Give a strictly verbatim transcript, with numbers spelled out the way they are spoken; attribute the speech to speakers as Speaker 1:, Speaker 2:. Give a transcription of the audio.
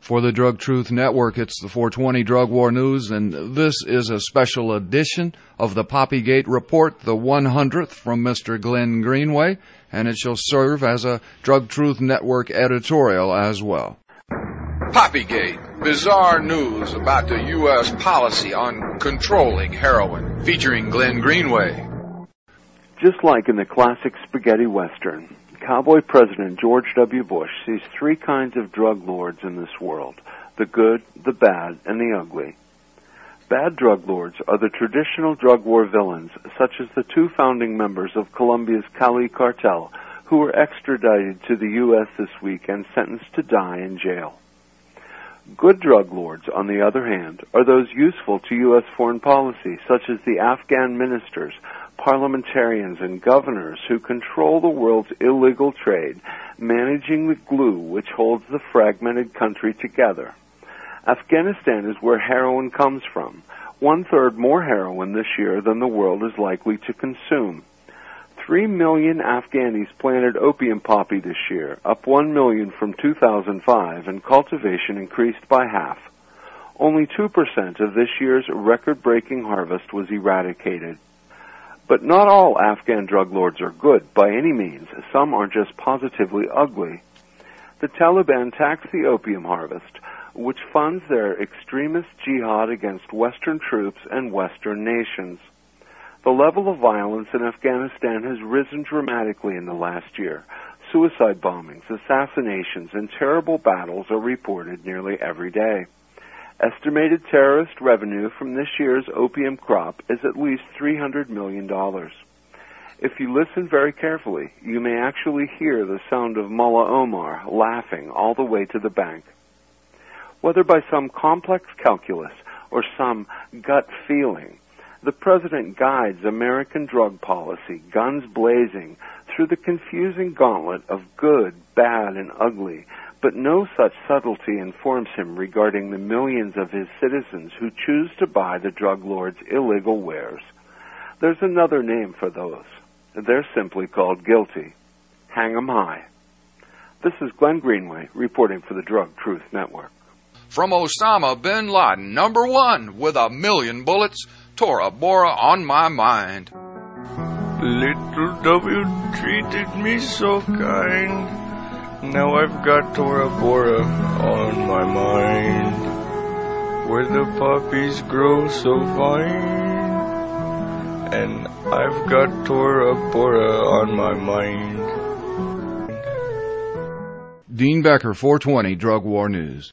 Speaker 1: For the Drug Truth Network, it's the four twenty Drug War News, and this is a special edition of the Poppygate Report, the one hundredth from Mister Glenn Greenway, and it shall serve as a Drug Truth Network editorial as well.
Speaker 2: Poppygate, bizarre news about the U S policy on controlling heroin, featuring Glenn Greenway.
Speaker 3: Just like in the classic spaghetti western, Cowboy President George W. Bush sees three kinds of drug lords in this world: the good, the bad, and the ugly. Bad drug lords are the traditional drug war villains, such as the two founding members of Colombia's Cali cartel, who were extradited to the U S this week and sentenced to die in jail. Good drug lords, on the other hand, are those useful to U S foreign policy, such as the Afghan ministers, parliamentarians, and governors who control the world's illegal trade, managing the glue which holds the fragmented country together. Afghanistan is where heroin comes from, one-third more heroin this year than the world is likely to consume. Three million Afghanis planted opium poppy this year, up one million from two thousand five, and cultivation increased by half. Only two percent of this year's record-breaking harvest was eradicated. But not all Afghan drug lords are good, by any means. Some are just positively ugly. The Taliban tax the opium harvest, which funds their extremist jihad against Western troops and Western nations. The level of violence in Afghanistan has risen dramatically in the last year. Suicide bombings, assassinations, and terrible battles are reported nearly every day. Estimated terrorist revenue from this year's opium crop is at least three hundred million dollars. If you listen very carefully, you may actually hear the sound of Mullah Omar laughing all the way to the bank. Whether by some complex calculus or some gut feeling, the president guides American drug policy, guns blazing, through the confusing gauntlet of good, bad, and ugly, but no such subtlety informs him regarding the millions of his citizens who choose to buy the drug lord's illegal wares. There's another name for those. They're simply called guilty. Hang 'em high. This is Glenn Greenway reporting for the Drug Truth Network.
Speaker 2: From Osama bin Laden, number one with a million bullets, Tora Bora on my mind.
Speaker 4: Little W treated me so kind. Now I've got Tora Bora on my mind, where the poppies grow so fine, and I've got Tora Bora on my mind.
Speaker 1: Dean Becker, four twenty Drug War News.